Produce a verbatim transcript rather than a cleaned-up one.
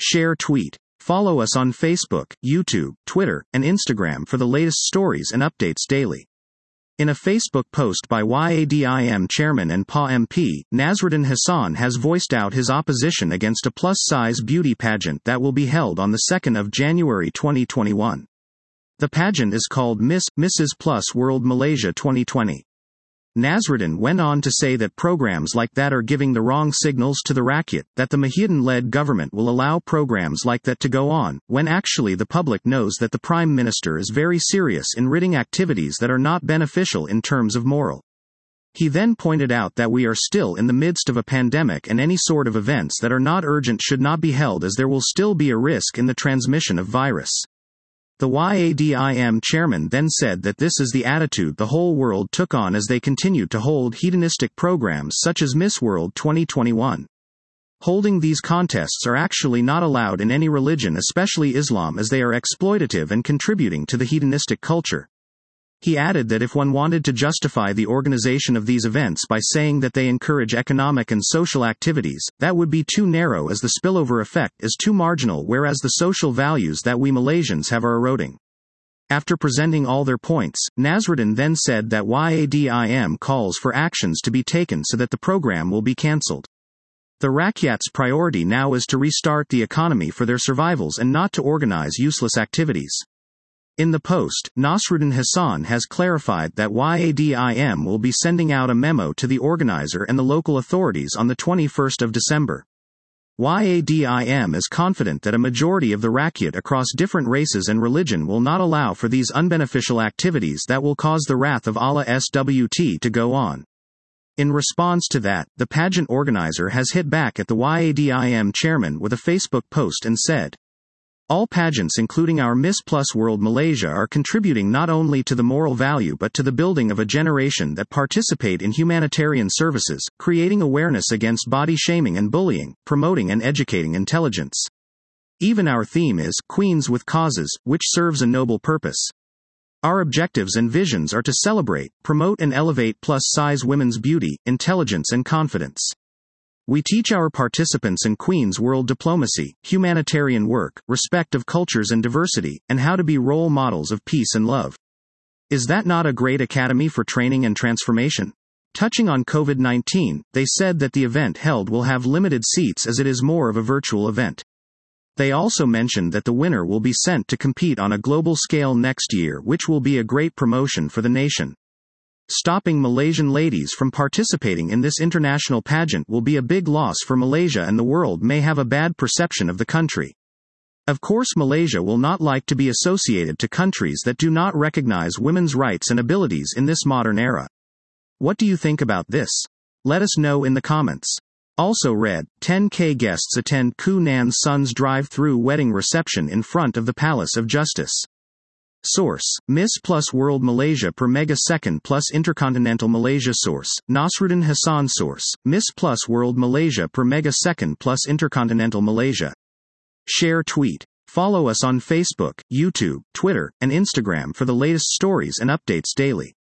Share tweet. Follow us on Facebook, YouTube, Twitter, and Instagram for the latest stories and updates daily. In a Facebook post by Y A D I M chairman and P A M P, Nasruddin Hassan has voiced out his opposition against a plus-size beauty pageant that will be held on the second of January twenty twenty-one. The pageant is called Miss Missus Plus World Malaysia twenty twenty. Nasruddin went on to say that programs like that are giving the wrong signals to the rakyat, that the Muhyiddin-led government will allow programs like that to go on, when actually the public knows that the Prime Minister is very serious in ridding activities that are not beneficial in terms of moral. He then pointed out that we are still in the midst of a pandemic and any sort of events that are not urgent should not be held as there will still be a risk in the transmission of virus. The Y A D I M chairman then said that this is the attitude the whole world took on as they continued to hold hedonistic programs such as Miss World twenty twenty-one. Holding these contests are actually not allowed in any religion, especially Islam, as they are exploitative and contributing to the hedonistic culture. He added that if one wanted to justify the organization of these events by saying that they encourage economic and social activities, that would be too narrow as the spillover effect is too marginal, whereas the social values that we Malaysians have are eroding. After presenting all their points, Nasruddin then said that Y A D I M calls for actions to be taken so that the program will be cancelled. The rakyat's priority now is to restart the economy for their survivals and not to organize useless activities. In the post, Nasruddin Hassan has clarified that Y A D I M will be sending out a memo to the organizer and the local authorities on the twenty-first of December. Y A D I M is confident that a majority of the rakyat across different races and religion will not allow for these unbeneficial activities that will cause the wrath of Allah SWT to go on. In response to that, the pageant organizer has hit back at the Y A D I M chairman with a Facebook post and said, "All pageants including our Miss Plus World Malaysia are contributing not only to the moral value but to the building of a generation that participate in humanitarian services, creating awareness against body shaming and bullying, promoting and educating intelligence. Even our theme is Queens with Causes, which serves a noble purpose. Our objectives and visions are to celebrate, promote and elevate plus-size women's beauty, intelligence and confidence. We teach our participants in Queen's World diplomacy, humanitarian work, respect of cultures and diversity, and how to be role models of peace and love. Is that not a great academy for training and transformation?" Touching on COVID nineteen, they said that the event held will have limited seats as it is more of a virtual event. They also mentioned that the winner will be sent to compete on a global scale next year, which will be a great promotion for the nation. Stopping Malaysian ladies from participating in this international pageant will be a big loss for Malaysia, and the world may have a bad perception of the country. Of course, Malaysia will not like to be associated to countries that do not recognize women's rights and abilities in this modern era. What do you think about this? Let us know in the comments. Also read, ten K guests attend Khoo Nan's son's drive-through wedding reception in front of the Palace of Justice. Source: Miss Plus World Malaysia per megasecond plus Intercontinental Malaysia. Source: Nasruddin Hassan. Source: Miss Plus World Malaysia per megasecond plus Intercontinental Malaysia. Share tweet. Follow us on Facebook, YouTube, Twitter, and Instagram for the latest stories and updates daily.